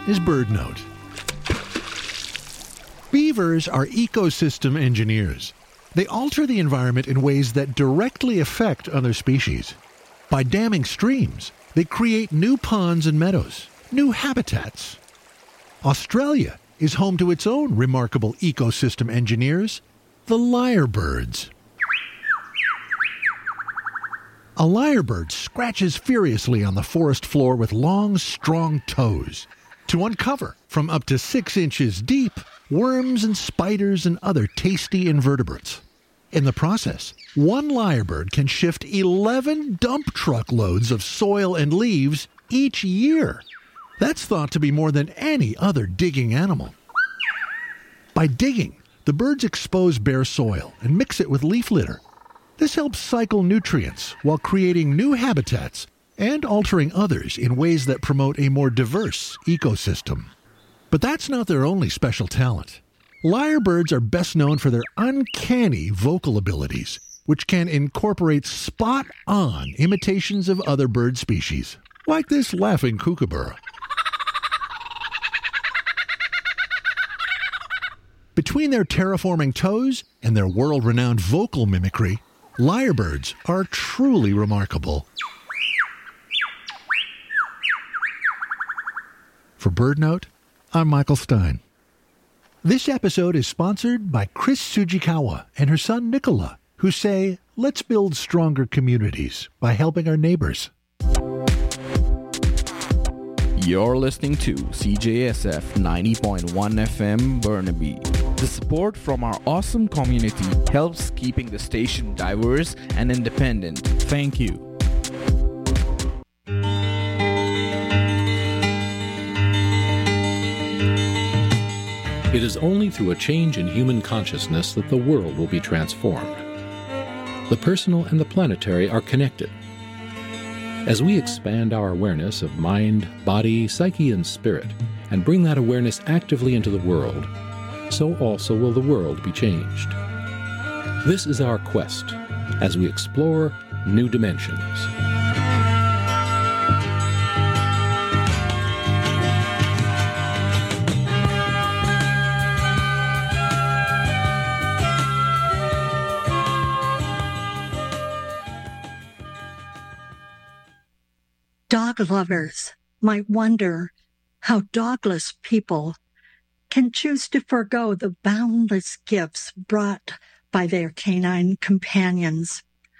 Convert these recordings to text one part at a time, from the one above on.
is BirdNote. Beavers are ecosystem engineers. They alter the environment in ways that directly affect other species. By damming streams, they create new ponds and meadows, new habitats. Australia is home to its own remarkable ecosystem engineers, the lyrebirds. A lyrebird scratches furiously on the forest floor with long, strong toes to uncover, from up to 6 inches deep, worms and spiders and other tasty invertebrates. In the process, one lyrebird can shift 11 dump truck loads of soil and leaves each year. That's thought to be more than any other digging animal. By digging, the birds expose bare soil and mix it with leaf litter. This helps cycle nutrients while creating new habitats and altering others in ways that promote a more diverse ecosystem. But that's not their only special talent. Lyrebirds are best known for their uncanny vocal abilities, which can incorporate spot-on imitations of other bird species, like this laughing kookaburra. Between their terraforming toes and their world-renowned vocal mimicry, lyrebirds are truly remarkable. For BirdNote, I'm Michael Stein. This episode is sponsored by Chris Tsujikawa and her son Nicola, who say, let's build stronger communities by helping our neighbors. You're listening to CJSF 90.1 FM Burnaby. The support from our awesome community helps keeping the station diverse and independent. Thank you. It is only through a change in human consciousness that the world will be transformed. The personal and the planetary are connected. As we expand our awareness of mind, body, psyche, and spirit, and bring that awareness actively into the world, so also will the world be changed. This is our quest as we explore new dimensions. Dog lovers might wonder how dogless people can choose to forego the boundless gifts brought by their canine companions.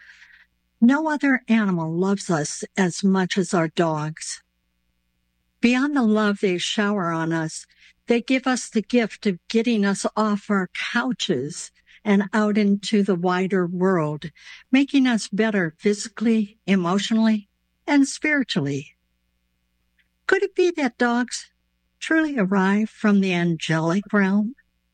No other animal loves us as much as our dogs. Beyond the love they shower on us, they give us the gift of getting us off our couches and out into the wider world, making us better physically, emotionally, and spiritually. Could it be that dogs truly arrive from the angelic realm?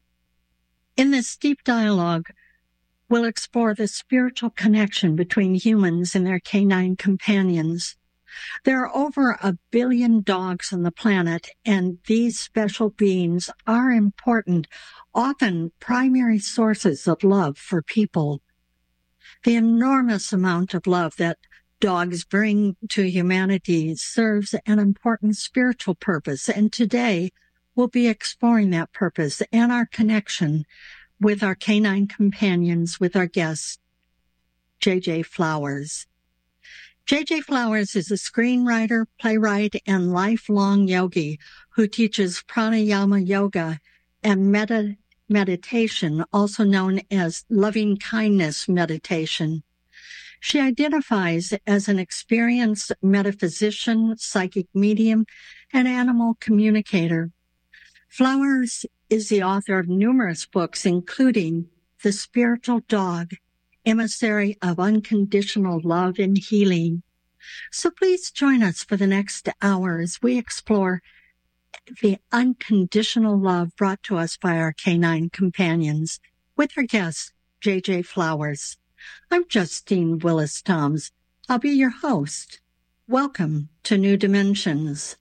In this deep dialogue, we'll explore the spiritual connection between humans and their canine companions. There are over 1 billion dogs on the planet, and these special beings are important, often primary sources of love for people. The enormous amount of love that dogs bring to humanity serves an important spiritual purpose, and today we'll be exploring that purpose and our connection with our canine companions with our guest, J.J. Flowers. J.J. Flowers is a screenwriter, playwright, and lifelong yogi who teaches pranayama yoga and meditation, also known as loving kindness meditation. She identifies as an experienced metaphysician, psychic medium, and animal communicator. Flowers is the author of numerous books, including The Spiritual Dog, Emissary of Unconditional Love and Healing. So please join us for the next hour as we explore the unconditional love brought to us by our canine companions with our guest, J.J. Flowers. I'm Justine Willis-Toms. I'll be your host. Welcome to New Dimensions.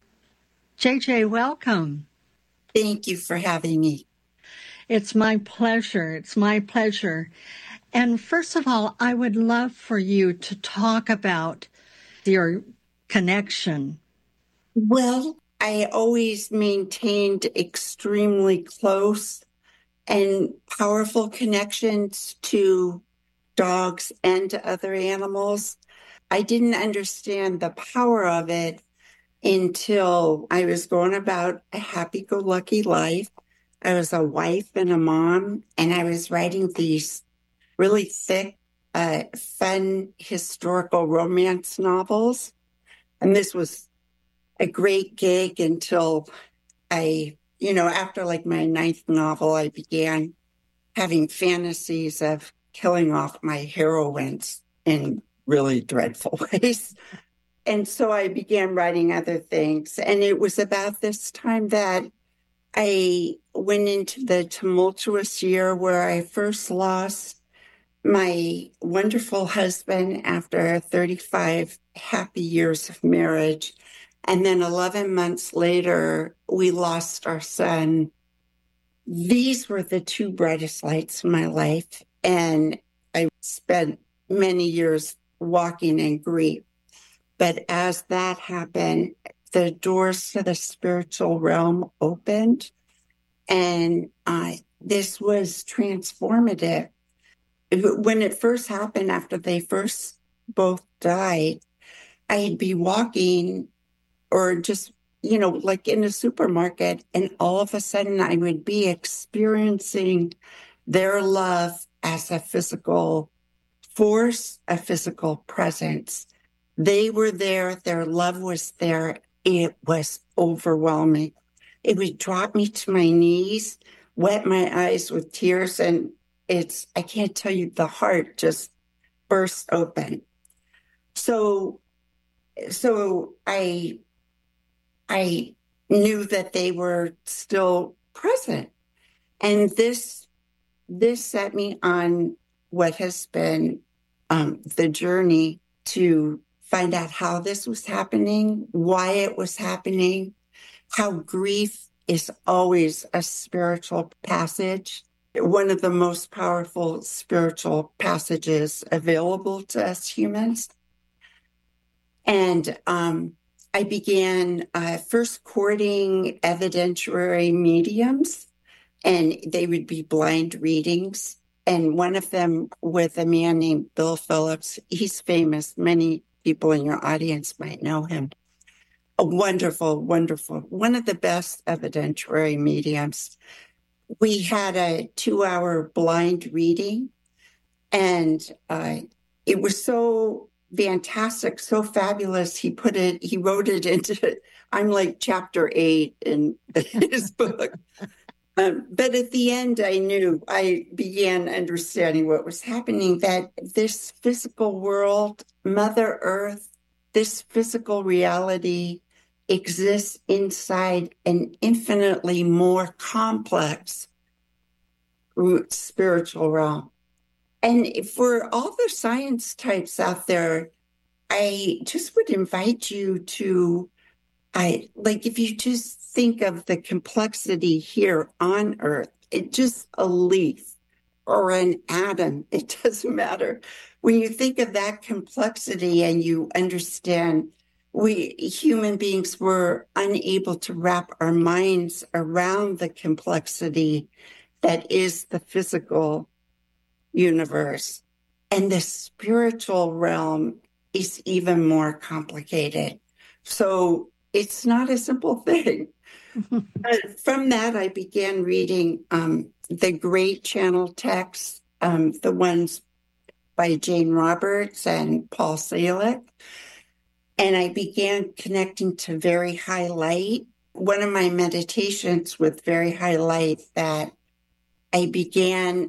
JJ, welcome. Thank you for having me. It's my pleasure. It's my pleasure. And first of all, I would love for you to talk about your connection. Well, I always maintained extremely close and powerful connections to dogs and to other animals. I didn't understand the power of it until I was going about a happy-go-lucky life. I was a wife and a mom, and I was writing these really thick, fun historical romance novels. And this was a great gig until after like my 9th novel, I began having fantasies of killing off my heroines in really dreadful ways. And so I began writing other things. And it was about this time that I went into the tumultuous year where I first lost my wonderful husband after 35 happy years of marriage. And then 11 months later, we lost our son. These were the two brightest lights in my life. And I spent many years walking in grief. But as that happened, the doors to the spiritual realm opened. And this was transformative. When it first happened, after they first both died, I'd be walking or just, like in a supermarket, and all of a sudden I would be experiencing their love as a physical force, a physical presence. They were there. Their love was there. It was overwhelming. It would drop me to my knees, wet my eyes with tears, and I can't tell you, the heart just burst open. So I knew that they were still present. And this set me on what has been the journey to find out how this was happening, why it was happening, how grief is always a spiritual passage, one of the most powerful spiritual passages available to us humans. And I began first courting evidentiary mediums, and they would be blind readings. And one of them with a man named Bill Phillips. He's famous. Many people in your audience might know him. A wonderful, wonderful, one of the best evidentiary mediums. We had a 2-hour blind reading, and it was so fantastic, so fabulous. He wrote it into, I'm like chapter 8 in his book. But at the end, I began understanding what was happening, that this physical world, Mother Earth, this physical reality exists inside an infinitely more complex spiritual realm. And for all the science types out there, I just would invite you to, if you just think of the complexity here on Earth, it's just a leaf or an atom, it doesn't matter. When you think of that complexity and you understand we human beings were unable to wrap our minds around the complexity that is the physical universe. And the spiritual realm is even more complicated. So it's not a simple thing. From that, I began reading the great channel texts, the ones by Jane Roberts and Paul Salick. And I began connecting to Very High Light. One of my meditations with Very High Light, that I began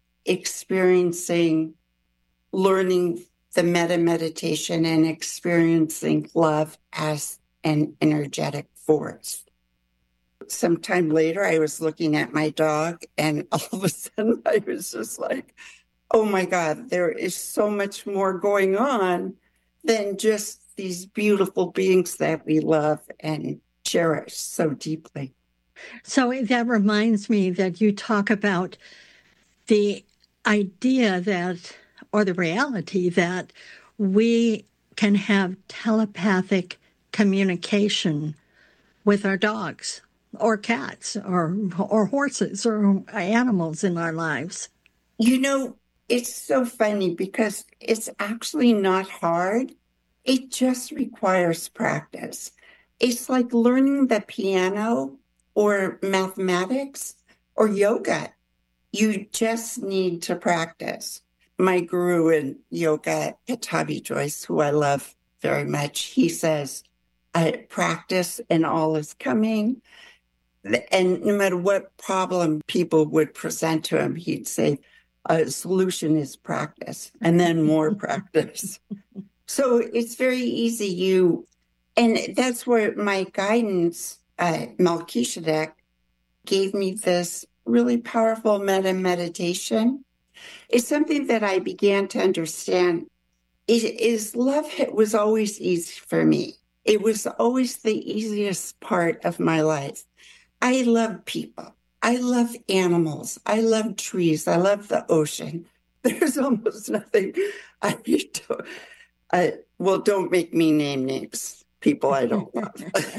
learning the metta meditation and experiencing love as an energetic force. Sometime later, I was looking at my dog, and all of a sudden I was just like, oh my God, there is so much more going on than just these beautiful beings that we love and cherish so deeply. So that reminds me that you talk about the idea that, or the reality that we can have telepathic communication with our dogs or cats or horses or animals in our lives? You know, it's so funny because it's actually not hard. It just requires practice. It's like learning the piano or mathematics or yoga. You just need to practice. My guru in yoga, Patabi Joyce, who I love very much, he says, practice and all is coming. And no matter what problem people would present to him, he'd say, a solution is practice and then more practice. So it's very easy. And that's where my guidance, Melchizedek, gave me this really powerful metta meditation. It's something that I began to understand. Love was always easy for me. It was always the easiest part of my life. I love people. I love animals. I love trees. I love the ocean. There's almost nothing don't make me name names. People I don't love.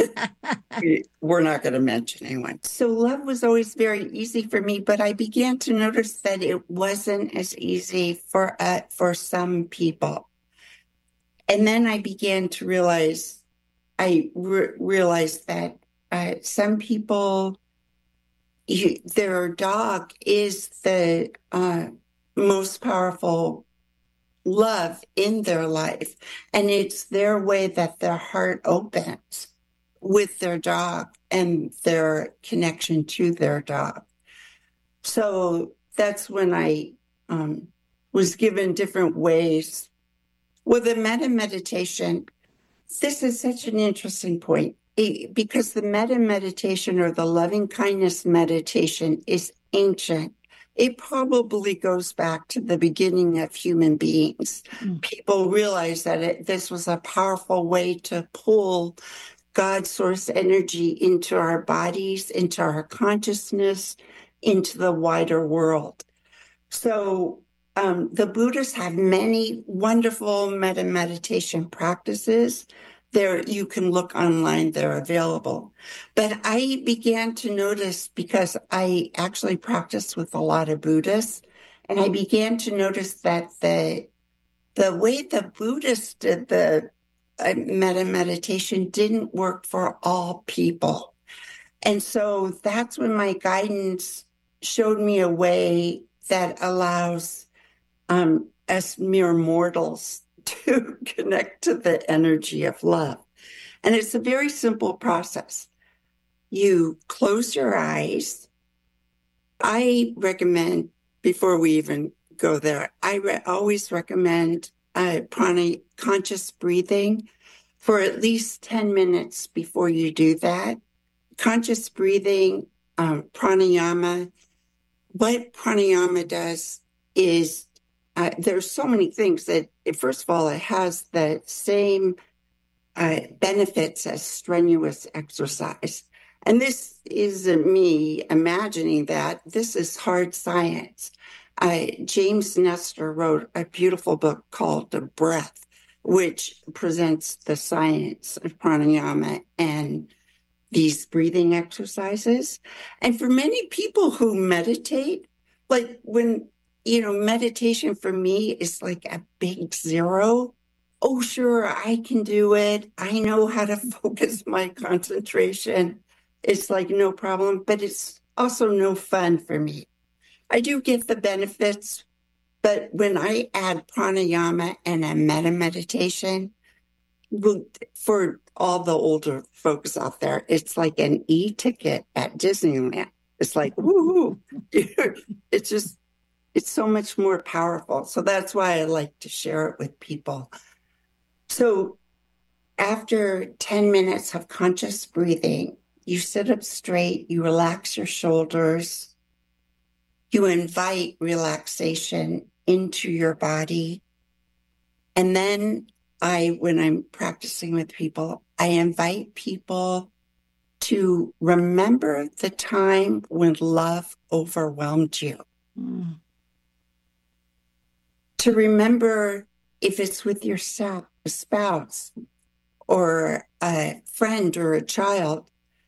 We're not going to mention anyone. So love was always very easy for me, but I began to notice that it wasn't as easy for some people. And then I began to realize, realized that some people, their dog is the most powerful love in their life. And it's their way that their heart opens with their dog and their connection to their dog. So that's when I was given different ways. Well, the metta meditation, this is such an interesting point because the metta meditation or the loving kindness meditation is ancient. It probably goes back to the beginning of human beings. People realized that this was a powerful way to pull God's source energy into our bodies, into our consciousness, into the wider world. So the Buddhists have many wonderful metta meditation practices. There, you can look online, they're available. But I began to notice, because I actually practiced with a lot of Buddhists, and I began to notice that the way the Buddhists did the metta meditation didn't work for all people. And so that's when my guidance showed me a way that allows us mere mortals to connect to the energy of love. And it's a very simple process. You close your eyes. I recommend, before we even go there, I always recommend conscious breathing for at least 10 minutes before you do that. Conscious breathing, pranayama. What pranayama does is there's so many things that, first of all, it has the same benefits as strenuous exercise. And this isn't me imagining that. This is hard science. James Nestor wrote a beautiful book called The Breath, which presents the science of pranayama and these breathing exercises. And for many people who meditate, like when, meditation for me is like a big zero. Oh, sure, I can do it. I know how to focus my concentration. It's like no problem, but it's also no fun for me. I do get the benefits, but when I add pranayama and a metta meditation, for all the older folks out there, it's like an e-ticket at Disneyland. It's like, woohoo! It's so much more powerful. So that's why I like to share it with people. So after 10 minutes of conscious breathing, you sit up straight, you relax your shoulders, you invite relaxation into your body. And then when I'm practicing with people, I invite people to remember the time when love overwhelmed you. Mm. To remember, if it's with yourself, a spouse, or a friend or a child,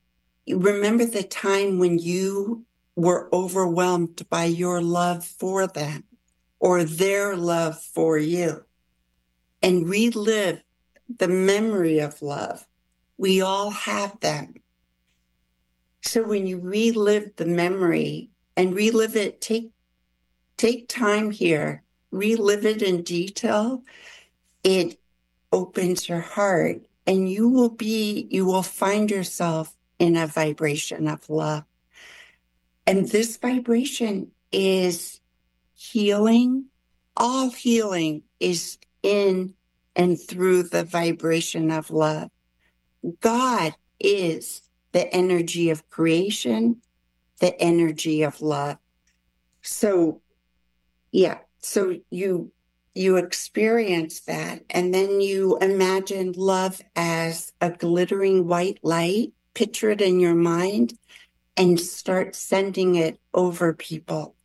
remember the time when you were overwhelmed by your love for them or their love for you, and relive the memory of love. We all have them. So when you relive the memory and relive it, take time here, relive it in detail. It opens your heart, and you will find yourself in a vibration of love. And this vibration is healing. All healing is in and through the vibration of love. God is the energy of creation, the energy of love. So, so you experience that, and then you imagine love as a glittering white light, picture it in your mind, and start sending it over people.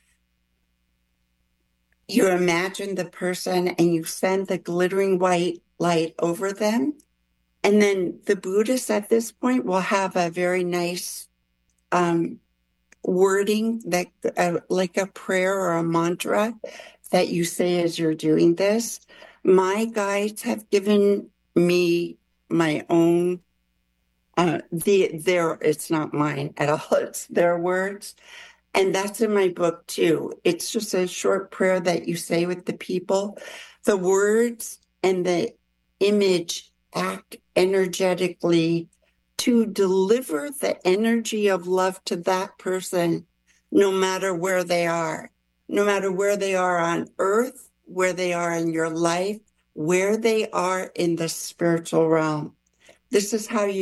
You imagine the person and you send the glittering white light over them. And then the Buddhists at this point will have a very nice wording that like a prayer or a mantra that you say as you're doing this. My guides have given me my own, it's not mine at all, it's their words. And that's in my book too. It's just a short prayer that you say with the people. The words and the image act energetically to deliver the energy of love to that person, no matter where they are on earth, where they are in your life, where they are in the spiritual realm. This is how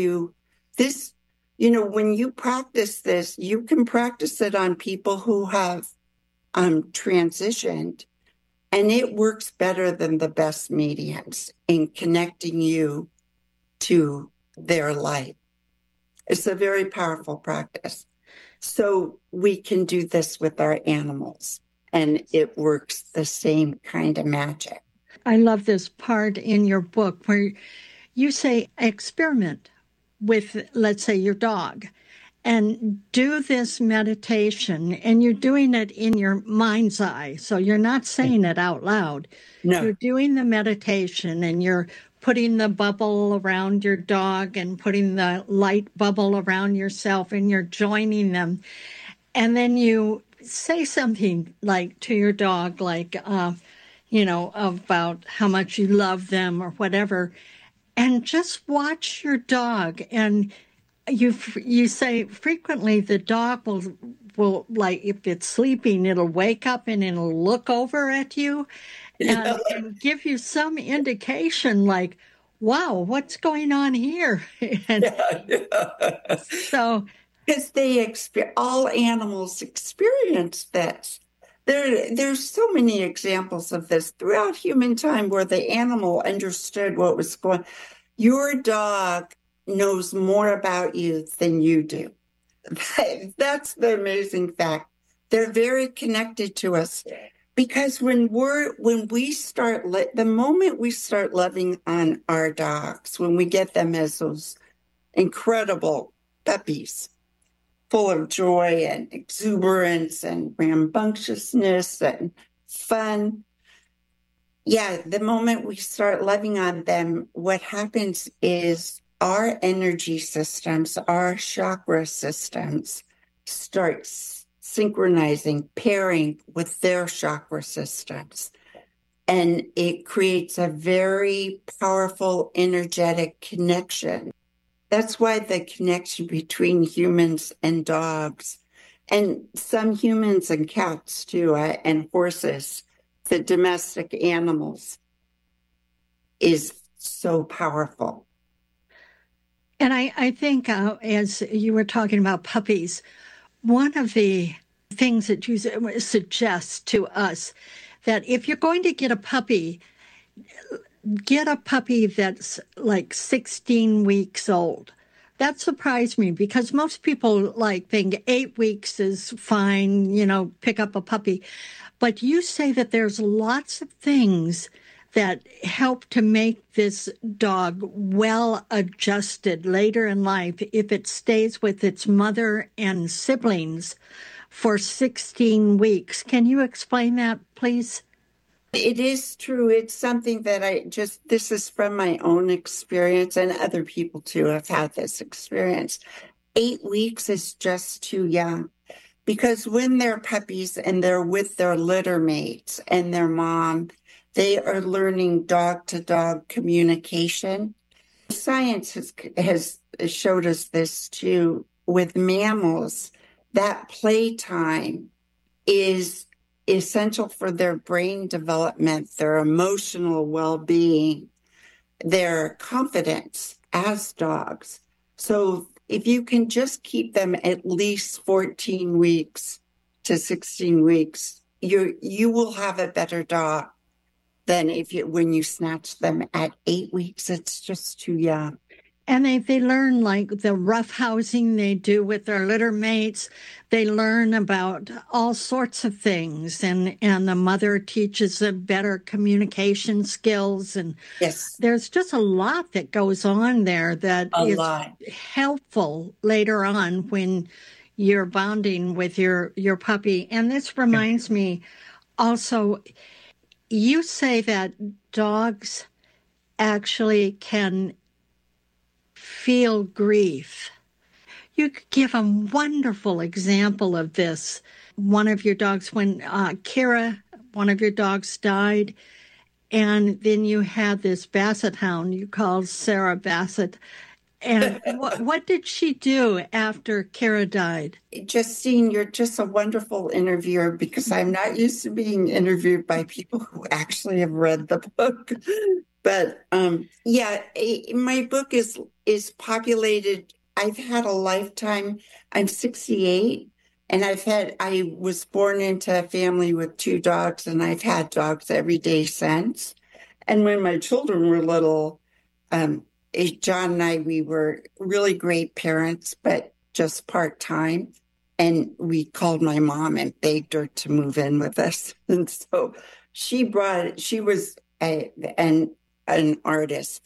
when you practice this, you can practice it on people who have transitioned, and it works better than the best mediums in connecting you to their life. It's a very powerful practice. So we can do this with our animals, and it works the same kind of magic. I love this part in your book where you say experiment with, let's say, your dog, and do this meditation, and you're doing it in your mind's eye. So you're not saying it out loud. No. You're doing the meditation, and you're putting the bubble around your dog and putting the light bubble around yourself, and you're joining them. And then you say something like to your dog, like, about how much you love them or whatever. And just watch your dog. And you say frequently the dog will like, if it's sleeping, it'll wake up and it'll look over at you and give you some indication like, wow, what's going on here? So, because all animals experience this. There's so many examples of this throughout human time where the animal understood what was going on. Your dog knows more about you than you do. That's the amazing fact. They're very connected to us because the moment we start loving on our dogs, when we get them as those incredible puppies, full of joy and exuberance and rambunctiousness and fun. Yeah, the moment we start loving on them, what happens is our energy systems, our chakra systems start synchronizing, pairing with their chakra systems. And it creates a very powerful energetic connection. That's why the connection between humans and dogs, and some humans and cats too, and horses, the domestic animals, is so powerful. And I think as you were talking about puppies, one of the things that you suggest to us, that if you're going to get a puppy that's like 16 weeks old. That surprised me because most people think 8 weeks is fine, pick up a puppy. But you say that there's lots of things that help to make this dog well adjusted later in life if it stays with its mother and siblings for 16 weeks. Can you explain that, please? It is true. It's something that this is from my own experience, and other people too have had this experience. 8 weeks is just too young, because when they're puppies and they're with their litter mates and their mom, they are learning dog-to-dog communication. Science has showed us this too. With mammals, that playtime is essential for their brain development, their emotional well-being, their confidence as dogs. So if you can just keep them at least 14 weeks to 16 weeks, you will have a better dog than when you snatch them at 8 weeks. It's just too young. And they learn like the roughhousing they do with their litter mates. They learn about all sorts of things, and the mother teaches them better communication skills. And yes, there's just a lot that goes on there that is helpful later on when you're bonding with your puppy. And this reminds me also, you say that dogs actually can feel grief. You could give a wonderful example of this. One of your dogs, when Kira, one of your dogs died, and then you had this Basset hound you called Sarah Basset. And what did she do after Kira died? Justine, you're just a wonderful interviewer, because I'm not used to being interviewed by people who actually have read the book. But my book is populated. I've had a lifetime. I'm 68, and I was born into a family with 2 dogs, and I've had dogs every day since. And when my children were little, John and I, we were really great parents, but just part-time. And we called my mom and begged her to move in with us. And so she was an artist,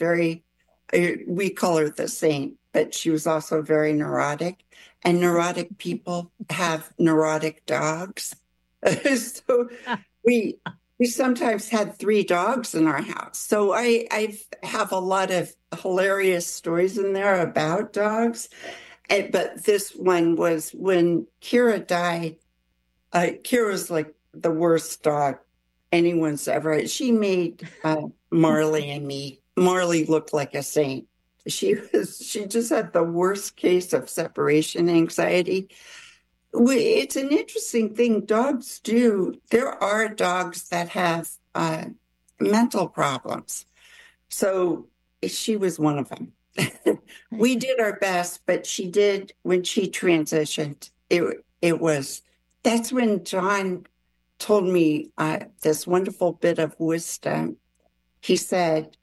we call her the saint, but she was also very neurotic. And neurotic people have neurotic dogs. So we sometimes had 3 dogs in our house. So I have a lot of hilarious stories in there about dogs. But this one was when Kira died. Kira's like the worst dog anyone's ever. She made Marley and me. Marley looked like a saint. She just had the worst case of separation anxiety. It's an interesting thing dogs do. There are dogs that have mental problems. So she was one of them. We did our best, but she did, when she transitioned, that's when John told me this wonderful bit of wisdom. He said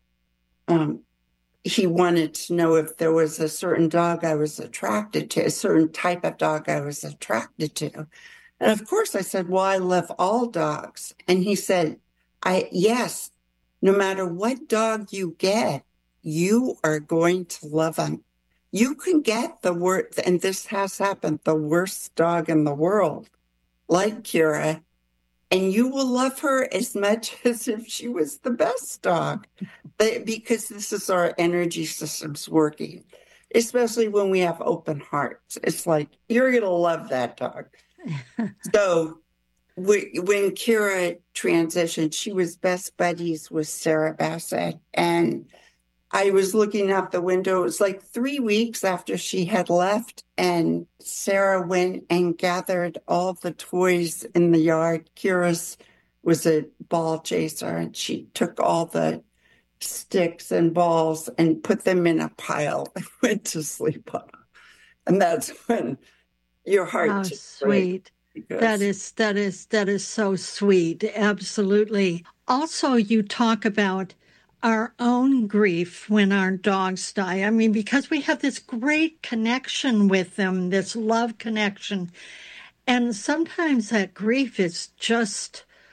he wanted to know if there was a certain dog I was attracted to, a certain type of dog I was attracted to. And of course I said, well, I love all dogs. And he said, yes, no matter what dog you get, you are going to love them. You can get the worst, and this has happened, the worst dog in the world, like Kira, and you will love her as much as if she was the best dog, because this is our energy systems working, especially when we have open hearts. It's like, you're going to love that dog. So when Kira transitioned, she was best buddies with Sarah Basset, and I was looking out the window. It was like 3 weeks after she had left, and Sarah went and gathered all the toys in the yard. Kira's was a ball chaser, and she took all the sticks and balls and put them in a pile and went to sleep on them. And that's when your heart just sweet. That is so sweet. Absolutely. Also, you talk about our own grief when our dogs die. I mean, because we have this great connection with them, this love connection. And sometimes that grief is just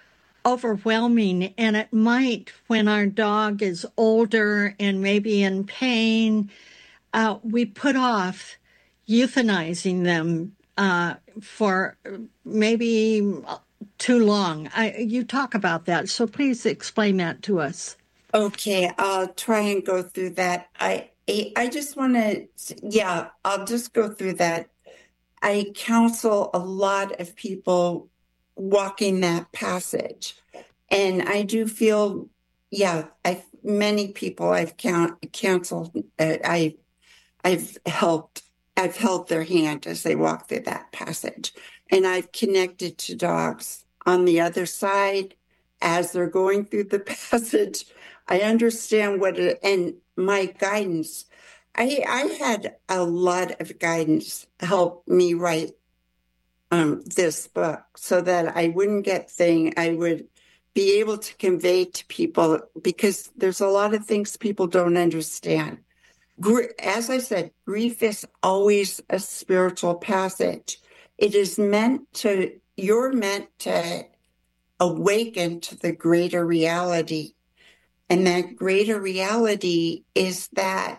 overwhelming, and it might, when our dog is older and maybe in pain, we put off euthanizing them for maybe too long. You talk about that, so please explain that to us. Okay, I'll try and go through that. I just want to, I'll just go through that. I counsel a lot of people walking that passage. And I do feel, many people I've counseled, I've held their hand as they walk through that passage. And I've connected to dogs on the other side as they're going through the passage. I understand and my guidance. I had a lot of guidance help me write this book so that I wouldn't I would be able to convey to people, because there's a lot of things people don't understand. As I said, grief is always a spiritual passage. You're meant to awaken to the greater reality. And that greater reality is that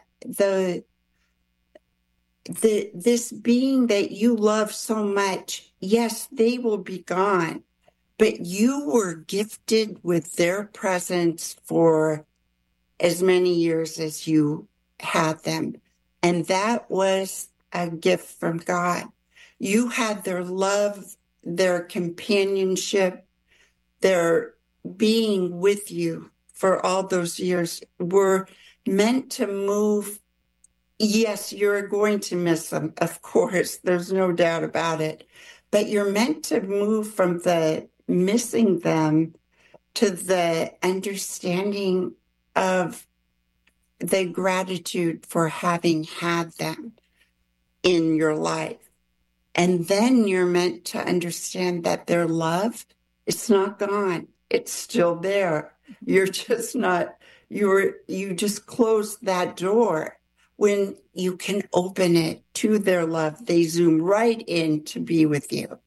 this being that you love so much, yes, they will be gone, but you were gifted with their presence for as many years as you had them. And that was a gift from God. You had their love, their companionship, their being with you for all those years were meant to move. Yes, you're going to miss them, of course. There's no doubt about it. But you're meant to move from the missing them to the understanding of the gratitude for having had them in your life. And then you're meant to understand that their love, it's not gone. It's still there. You're just not, you just closed that door. When you can open it to their love, they zoom right in to be with you.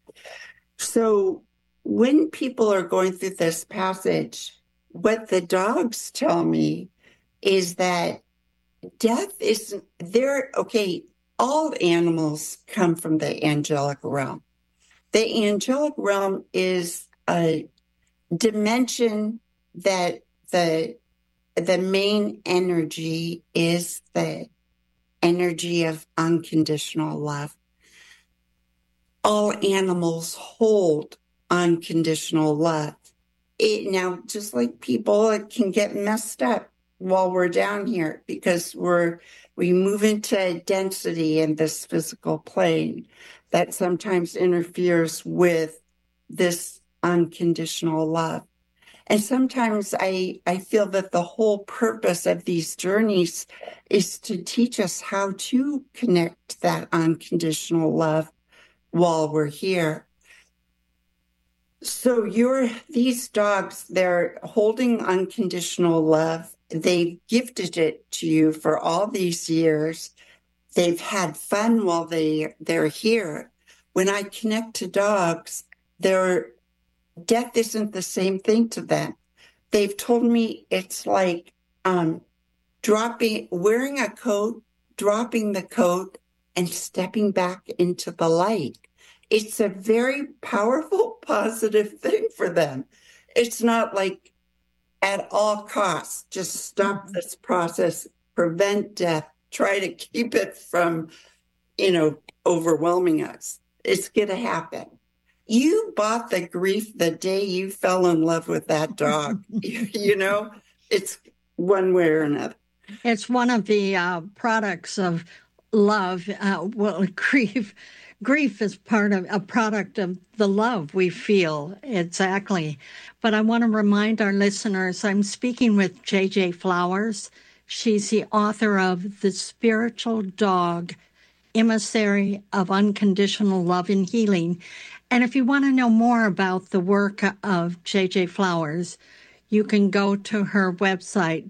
So when people are going through this passage, what the dogs tell me is that death isn't there. Okay, all animals come from the angelic realm. The angelic realm is a dimension that the main energy is the energy of unconditional love. All animals hold unconditional love. Now, just like people, it can get messed up while we're down here because we move into density in this physical plane that sometimes interferes with this unconditional love. And sometimes I feel that the whole purpose of these journeys is to teach us how to connect that unconditional love while we're here. So these dogs, they're holding unconditional love. They've gifted it to you for all these years. They've had fun while they're here. When I connect to dogs, death isn't the same thing to them. They've told me it's like wearing a coat, dropping the coat, and stepping back into the light. It's a very powerful, positive thing for them. It's not like at all costs, just stop this process, prevent death, try to keep it from, overwhelming us. It's going to happen. You bought the grief the day you fell in love with that dog. It's one way or another. It's one of the products of love. Grief is a product of the love we feel. Exactly. But I want to remind our listeners, I'm speaking with J.J. Flowers. She's the author of The Spiritual Dog, Emissary of Unconditional Love and Healing. And if you want to know more about the work of J.J. Flowers, you can go to her website,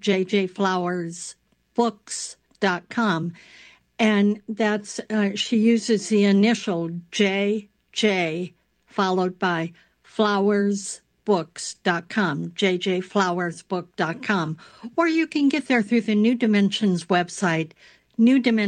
jjflowersbooks.com. And that's, she uses the initial JJ followed by Flowers jjflowersbooks.com, jjflowersbook.com, or you can get there through the New Dimensions website,